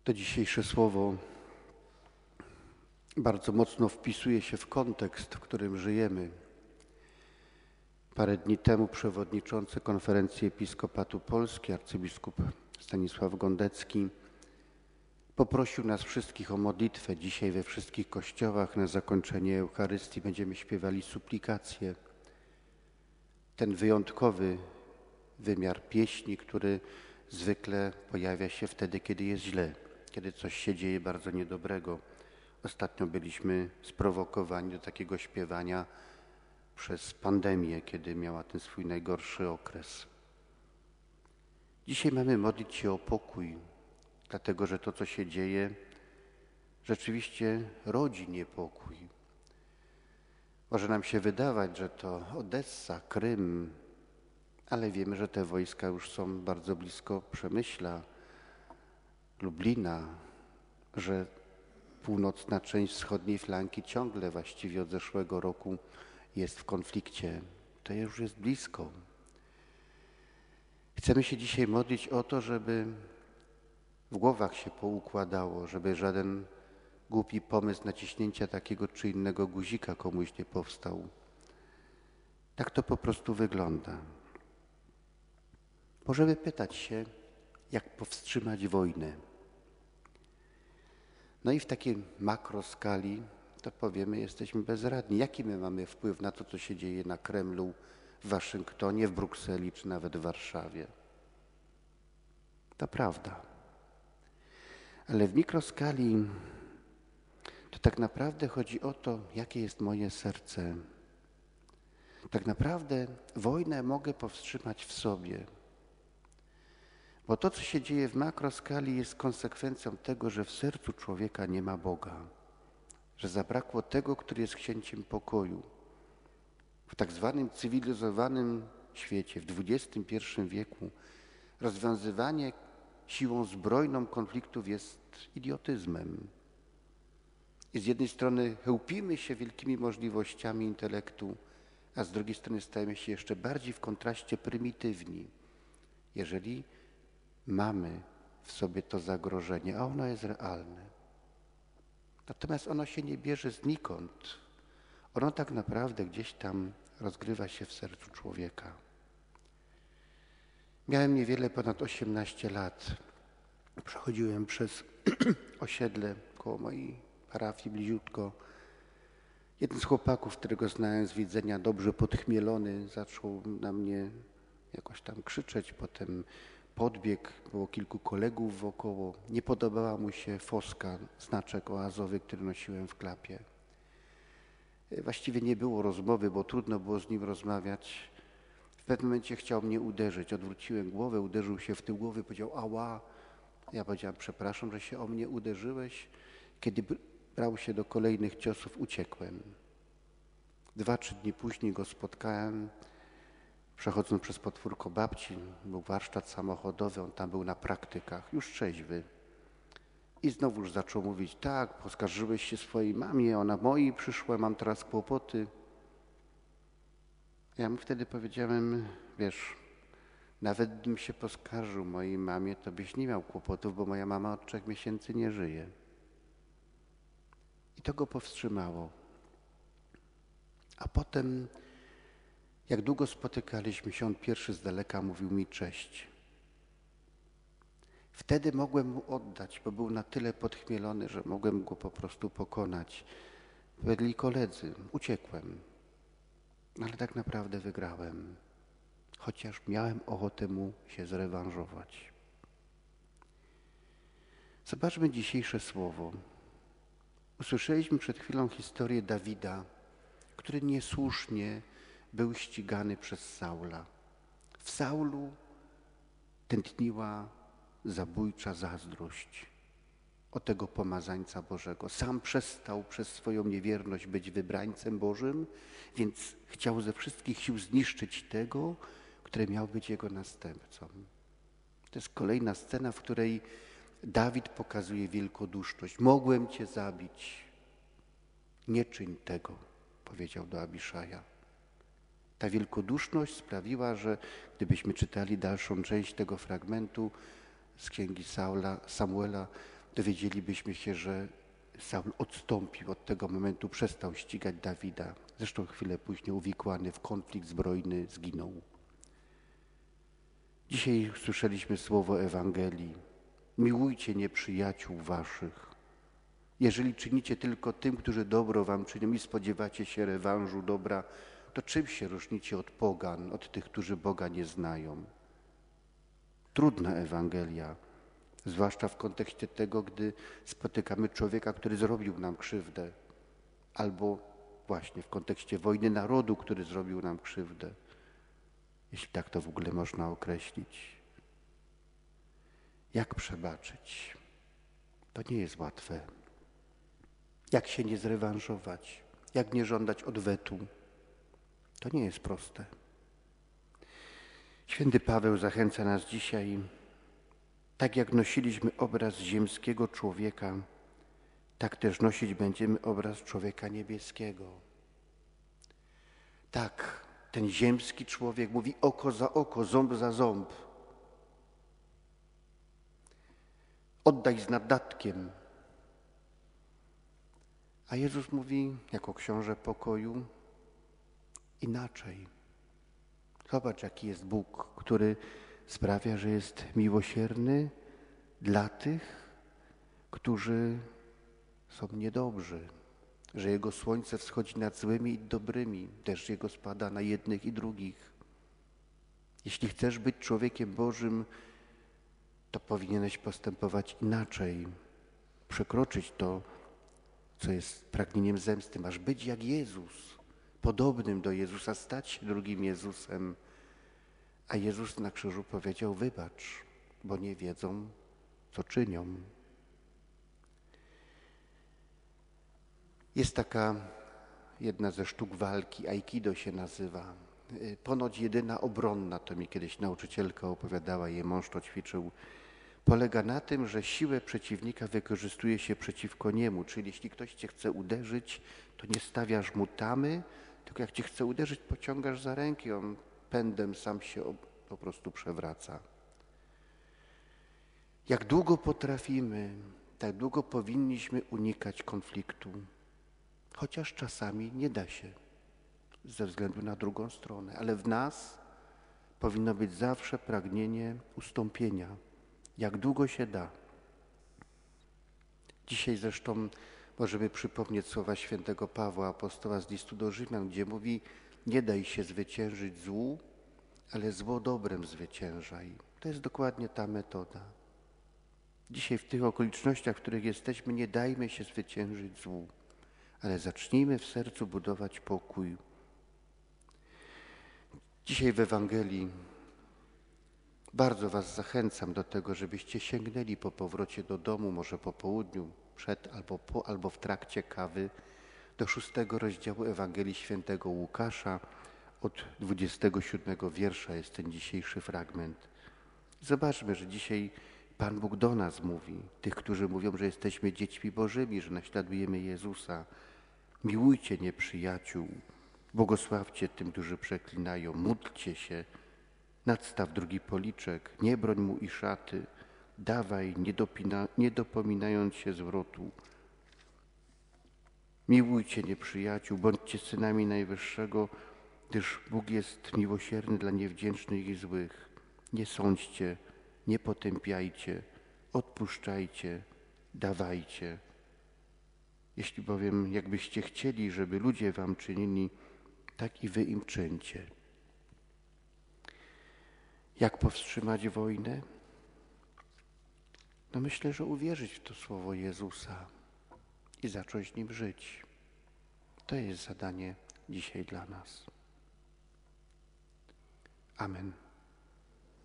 To dzisiejsze słowo bardzo mocno wpisuje się w kontekst, w którym żyjemy. Parę dni temu przewodniczący Konferencji Episkopatu Polski, arcybiskup Stanisław Gondecki, poprosił nas wszystkich o modlitwę. Dzisiaj we wszystkich kościołach na zakończenie Eucharystii będziemy śpiewali suplikację. Ten wyjątkowy wymiar pieśni, który zwykle pojawia się wtedy, kiedy jest źle, kiedy coś się dzieje bardzo niedobrego. Ostatnio byliśmy sprowokowani do takiego śpiewania przez pandemię, kiedy miała ten swój najgorszy okres. Dzisiaj mamy modlić się o pokój, dlatego że to, co się dzieje, rzeczywiście rodzi niepokój. Może nam się wydawać, że to Odessa, Krym, ale wiemy, że te wojska już są bardzo blisko Przemyśla, Lublina, że północna część wschodniej flanki ciągle właściwie od zeszłego roku jest w konflikcie. To już jest blisko. Chcemy się dzisiaj modlić o to, żeby w głowach się poukładało, żeby żaden głupi pomysł naciśnięcia takiego czy innego guzika komuś nie powstał. Tak to po prostu wygląda. Możemy pytać się, jak powstrzymać wojnę. No i w takiej makroskali to powiemy, jesteśmy bezradni. Jaki my mamy wpływ na to, co się dzieje na Kremlu, w Waszyngtonie, w Brukseli czy nawet w Warszawie? To prawda. Ale w mikroskali to tak naprawdę chodzi o to, jakie jest moje serce. Tak naprawdę wojnę mogę powstrzymać w sobie. Bo to, co się dzieje w makroskali, jest konsekwencją tego, że w sercu człowieka nie ma Boga. Że zabrakło tego, który jest księciem pokoju. W tak zwanym cywilizowanym świecie, w XXI wieku, rozwiązywanie siłą zbrojną konfliktów jest idiotyzmem. I z jednej strony chełpimy się wielkimi możliwościami intelektu, a z drugiej strony stajemy się jeszcze bardziej w kontraście prymitywni. Jeżeli mamy w sobie to zagrożenie, a ono jest realne. Natomiast ono się nie bierze znikąd. Ono tak naprawdę gdzieś tam rozgrywa się w sercu człowieka. Miałem niewiele ponad 18 lat. Przechodziłem przez osiedle koło mojej parafii bliziutko. Jeden z chłopaków, którego znałem z widzenia, dobrze podchmielony, zaczął na mnie jakoś tam krzyczeć. Potem podbiegł, było kilku kolegów wokoło. Nie podobała mu się foska, znaczek oazowy, który nosiłem w klapie. Właściwie nie było rozmowy, bo trudno było z nim rozmawiać. W pewnym momencie chciał mnie uderzyć. Odwróciłem głowę, uderzył się w tył głowy, powiedział ała. Ja powiedziałem, przepraszam, że się o mnie uderzyłeś. Kiedy brał się do kolejnych ciosów, uciekłem. 2-3 dni później go spotkałem. Przechodząc przez podwórko babci, był warsztat samochodowy, on tam był na praktykach, już trzeźwy. I znowuż zaczął mówić, tak, poskarżyłeś się swojej mamie, ona mojej przyszła, mam teraz kłopoty. Ja mu wtedy powiedziałem, wiesz, nawet gdybym się poskarżył mojej mamie, to byś nie miał kłopotów, bo moja mama od 3 miesięcy nie żyje. I to go powstrzymało. A potem, jak długo spotykaliśmy się, on pierwszy z daleka mówił mi cześć. Wtedy mogłem mu oddać, bo był na tyle podchmielony, że mogłem go po prostu pokonać. Byli koledzy, uciekłem, ale tak naprawdę wygrałem, chociaż miałem ochotę mu się zrewanżować. Zobaczmy dzisiejsze słowo. Usłyszeliśmy przed chwilą historię Dawida, który niesłusznie był ścigany przez Saula. W Saulu tętniła zabójcza zazdrość o tego pomazańca Bożego. Sam przestał przez swoją niewierność być wybrańcem Bożym, więc chciał ze wszystkich sił zniszczyć tego, który miał być jego następcą. To jest kolejna scena, w której Dawid pokazuje wielkoduszność. Mogłem cię zabić. Nie czyń tego, powiedział do Abiszaja. Ta wielkoduszność sprawiła, że gdybyśmy czytali dalszą część tego fragmentu z księgi Samuela, dowiedzielibyśmy się, że Saul odstąpił od tego momentu, przestał ścigać Dawida. Zresztą chwilę później uwikłany w konflikt zbrojny zginął. Dzisiaj słyszeliśmy słowo Ewangelii. Miłujcie nieprzyjaciół waszych. Jeżeli czynicie tylko tym, którzy dobro wam czynią i spodziewacie się rewanżu dobra, to czym się różnicie od pogan, od tych, którzy Boga nie znają? Trudna Ewangelia, zwłaszcza w kontekście tego, gdy spotykamy człowieka, który zrobił nam krzywdę, albo właśnie w kontekście wojny narodu, który zrobił nam krzywdę, jeśli tak to w ogóle można określić. Jak przebaczyć? To nie jest łatwe. Jak się nie zrewanżować? Jak nie żądać odwetu? To nie jest proste. Święty Paweł zachęca nas dzisiaj, tak jak nosiliśmy obraz ziemskiego człowieka, tak też nosić będziemy obraz człowieka niebieskiego. Tak, ten ziemski człowiek mówi oko za oko, ząb za ząb. Oddaj z naddatkiem. A Jezus mówi, jako książę pokoju, inaczej. Zobacz, jaki jest Bóg, który sprawia, że jest miłosierny dla tych, którzy są niedobrzy, że Jego słońce wschodzi nad złymi i dobrymi, deszcz Jego spada na jednych i drugich. Jeśli chcesz być człowiekiem Bożym, to powinieneś postępować inaczej, przekroczyć to, co jest pragnieniem zemsty. Masz być jak Jezus, podobnym do Jezusa, stać się drugim Jezusem. A Jezus na krzyżu powiedział, wybacz, bo nie wiedzą, co czynią. Jest taka jedna ze sztuk walki, aikido się nazywa. Ponoć jedyna obronna, to mi kiedyś nauczycielka opowiadała, jej mąż to ćwiczył, polega na tym, że siłę przeciwnika wykorzystuje się przeciwko niemu. Czyli jeśli ktoś cię chce uderzyć, to nie stawiasz mu tamy, tylko jak cię chce uderzyć, pociągasz za rękę, on pędem sam się po prostu przewraca. Jak długo potrafimy, tak długo powinniśmy unikać konfliktu. Chociaż czasami nie da się ze względu na drugą stronę, ale w nas powinno być zawsze pragnienie ustąpienia, jak długo się da. Dzisiaj zresztą możemy przypomnieć słowa świętego Pawła, apostoła z listu do Rzymian, gdzie mówi, nie daj się zwyciężyć złu, ale zło dobrem zwyciężaj. To jest dokładnie ta metoda. Dzisiaj w tych okolicznościach, w których jesteśmy, nie dajmy się zwyciężyć złu, ale zacznijmy w sercu budować pokój. Dzisiaj w Ewangelii bardzo was zachęcam do tego, żebyście sięgnęli po powrocie do domu, może po południu, przed albo w trakcie kawy, do 6 rozdziału Ewangelii Świętego Łukasza. Od 27 wiersza jest ten dzisiejszy fragment. Zobaczmy, że dzisiaj Pan Bóg do nas mówi, tych, którzy mówią, że jesteśmy dziećmi Bożymi, że naśladujemy Jezusa. Miłujcie nieprzyjaciół, błogosławcie tym, którzy przeklinają, módlcie się, nadstaw drugi policzek, nie broń mu i szaty, dawaj, nie dopominając się zwrotu. Miłujcie nieprzyjaciół, bądźcie synami Najwyższego, gdyż Bóg jest miłosierny dla niewdzięcznych i złych. Nie sądźcie, nie potępiajcie, odpuszczajcie, dawajcie. Jeśli bowiem jakbyście chcieli, żeby ludzie wam czynili, tak i wy im czyńcie. Jak powstrzymać wojnę? No myślę, że uwierzyć w to słowo Jezusa i zacząć nim żyć. To jest zadanie dzisiaj dla nas. Amen.